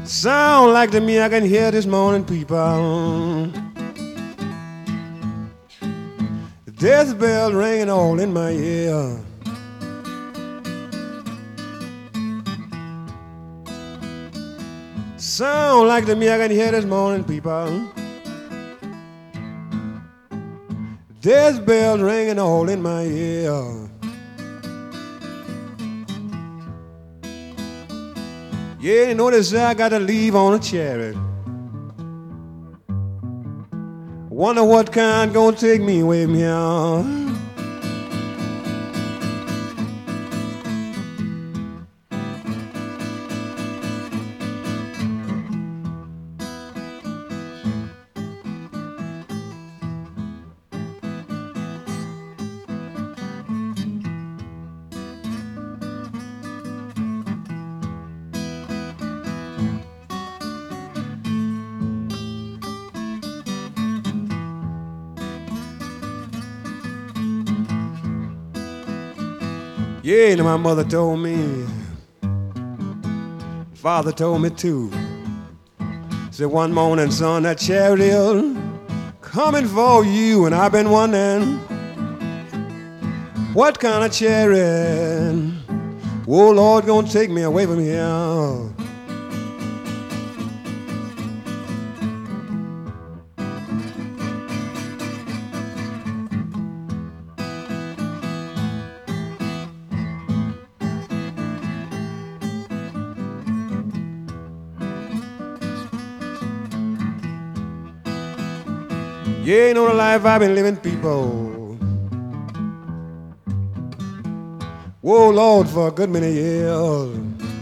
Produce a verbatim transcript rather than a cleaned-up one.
Sound like to me I can hear this morning people. The death bell ringing all in my ear. Sound like to me I can hear this morning people. Death bells ringing all in my ear. Yeah, you know they say I got to leave on a chariot. Wonder what kind gonna take me away from here. Yeah, you know, my mother told me, father told me too. Said one morning, son, that chariot coming for you, and I've been wondering what kind of chariot, oh Lord, gonna take me away from here. Yeah, you know the life I've been living, people. Whoa, Lord, for a good many years.